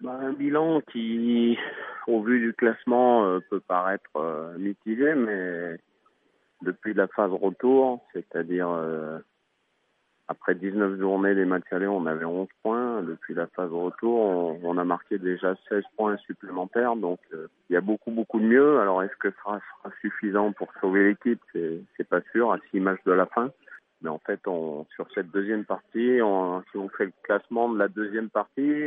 Un bilan qui, au vu du classement, peut paraître mitigé, mais depuis la phase retour, c'est-à-dire après 19 journées des matchs allés, on avait 11 points. Depuis la phase retour, on a marqué déjà 16 points supplémentaires. Donc, il y a beaucoup de mieux. Alors, est-ce que ça sera suffisant pour sauver l'équipe? C'est pas sûr, à 6 matchs de la fin. Mais en fait, sur cette deuxième partie, si on fait le classement de la deuxième partie,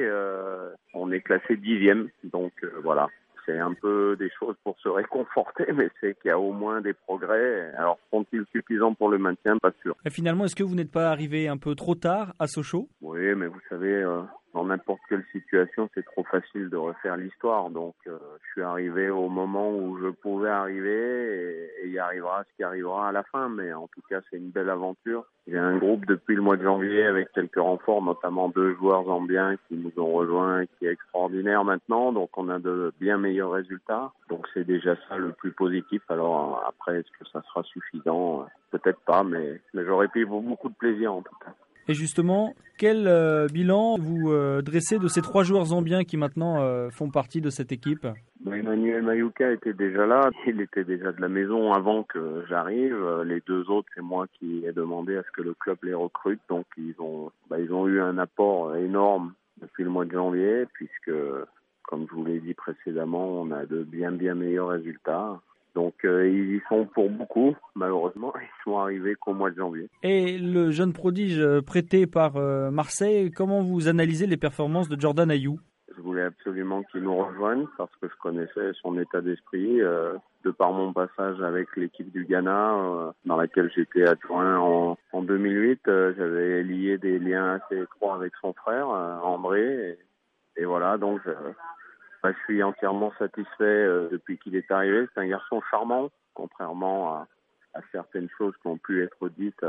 on est classé 10e. Donc, voilà. C'est un peu des choses pour se réconforter, mais c'est qu'il y a au moins des progrès. Alors, sont-ils suffisants pour le maintien? Pas sûr. Et finalement, est-ce que vous n'êtes pas arrivé un peu trop tard à Sochaux? Oui, mais vous savez, dans n'importe quelle situation, c'est trop facile de refaire l'histoire. Donc, je suis arrivé au moment où je pouvais arriver et il arrivera ce qui arrivera à la fin. Mais en tout cas, c'est une belle aventure. J'ai un groupe depuis le mois de janvier avec quelques renforts, notamment 2 joueurs zambiens qui nous ont rejoints, qui est extraordinaire maintenant. Donc, on a de bien meilleurs résultats. Donc, c'est déjà ça le plus positif. Alors, après, est-ce que ça sera suffisant? Peut-être pas, mais j'aurais pris beaucoup de plaisir en tout cas. Et justement, quel bilan vous dressez de ces 3 joueurs zambiens qui maintenant font partie de cette équipe? Emmanuel Mayuka était déjà là, il était déjà de la maison avant que j'arrive. Les 2 autres, c'est moi qui ai demandé à ce que le club les recrute. Donc ils ont eu un apport énorme depuis le mois de janvier, puisque, comme je vous l'ai dit précédemment, on a de bien meilleurs résultats. Donc ils y sont pour beaucoup, malheureusement, ils sont arrivés qu'au mois de janvier. Et le jeune prodige prêté par Marseille, comment vous analysez les performances de Jordan Ayew? Je voulais absolument qu'il nous rejoigne parce que je connaissais son état d'esprit de par mon passage avec l'équipe du Ghana dans laquelle j'étais adjoint en 2008. J'avais lié des liens assez étroits avec son frère André et voilà, donc je suis entièrement satisfait depuis qu'il est arrivé. C'est un garçon charmant, contrairement à certaines choses qui ont pu être dites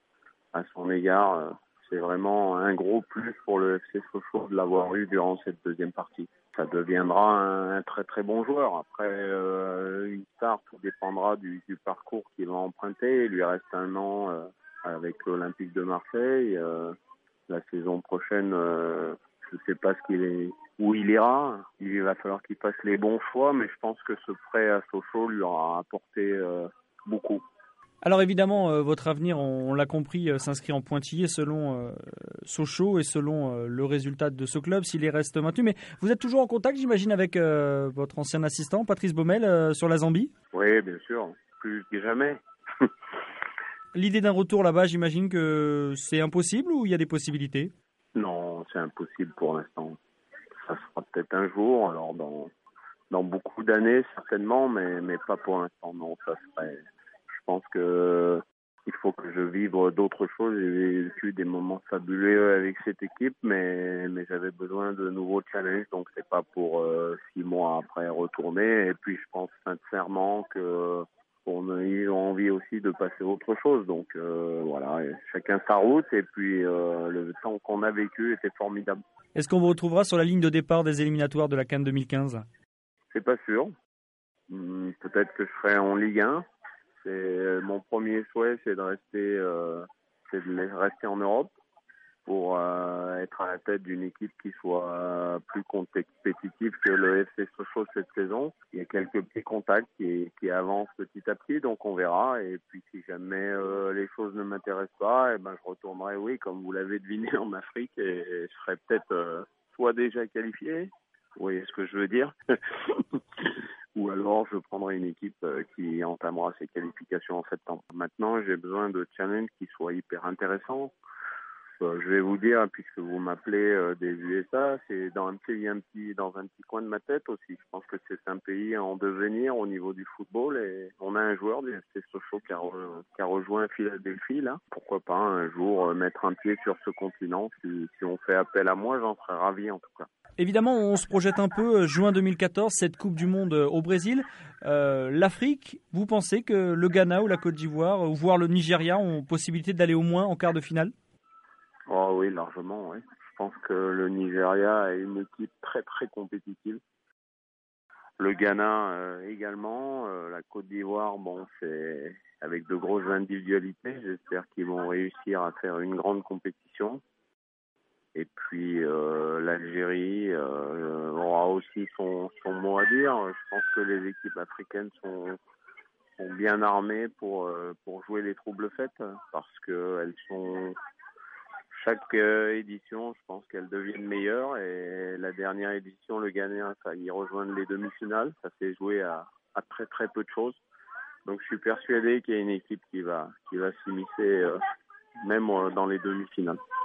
à son égard. C'est vraiment un gros plus pour le FC Sochaux de l'avoir eu durant cette deuxième partie. Ça deviendra un très très bon joueur. Après, une star, tout dépendra du parcours qu'il va emprunter. Il lui reste 1 an avec l'Olympique de Marseille. La saison prochaine, je ne sais pas où il ira. Il va falloir qu'il fasse les bons choix, mais je pense que ce prêt à Sochaux lui aura apporté beaucoup. Alors évidemment, votre avenir, on l'a compris, s'inscrit en pointillé selon Sochaux et selon le résultat de ce club, s'il y reste maintenu. Mais vous êtes toujours en contact, j'imagine, avec votre ancien assistant, Patrice Baumel, sur la Zambie? Oui, bien sûr, plus que jamais. L'idée d'un retour là-bas, j'imagine que c'est impossible ou il y a des possibilités? Non, c'est impossible pour l'instant. Ça sera peut-être un jour, alors dans beaucoup d'années certainement, mais pas pour l'instant, non, ça serait... Je pense que il faut que je vive d'autres choses. J'ai vécu des moments fabuleux avec cette équipe, mais j'avais besoin de nouveaux challenges. Donc c'est pas pour 6 mois après retourner. Et puis je pense sincèrement que on a eu envie aussi de passer à autre chose. Donc voilà, chacun sa route. Et puis le temps qu'on a vécu était formidable. Est-ce qu'on vous retrouvera sur la ligne de départ des éliminatoires de la CAN 2015? C'est pas sûr. Peut-être que je serai en Ligue 1. C'est mon premier souhait, c'est de rester en Europe pour être à la tête d'une équipe qui soit plus compétitive que le FC Sochaux cette saison. Il y a quelques petits contacts qui avancent petit à petit, donc on verra. Et puis si jamais les choses ne m'intéressent pas, je retournerai, oui, comme vous l'avez deviné, en Afrique et je serai peut-être soit déjà qualifié, vous voyez ce que je veux dire. Ou alors je prendrai une équipe qui entamera ses qualifications en septembre. Maintenant, j'ai besoin de challenges qui soient hyper intéressants. Je vais vous dire, puisque vous m'appelez des USA, c'est dans un petit coin de ma tête aussi. Je pense que c'est un pays en devenir au niveau du football et on a un joueur du FC Sochaux qui a rejoint Philadelphie là. Pourquoi pas un jour mettre un pied sur ce continent. Si on fait appel à moi, j'en serais ravi en tout cas. Évidemment, on se projette un peu, juin 2014, cette Coupe du Monde au Brésil. L'Afrique, vous pensez que le Ghana ou la Côte d'Ivoire, ou voire le Nigeria, ont possibilité d'aller au moins en quart de finale? Oh oui, largement, oui. Je pense que le Nigeria est une équipe très très compétitive. Le Ghana également. La Côte d'Ivoire, c'est avec de grosses individualités. J'espère qu'ils vont réussir à faire une grande compétition. Et puis l'Algérie, dire. Je pense que les équipes africaines sont bien armées pour jouer les troubles faites parce que elles sont chaque édition, je pense qu'elles deviennent meilleures et la dernière édition, le Ghana a failli rejoindre les demi-finales. Ça s'est joué à très très peu de choses. Donc je suis persuadé qu'il y a une équipe qui va s'immiscer même dans les demi-finales.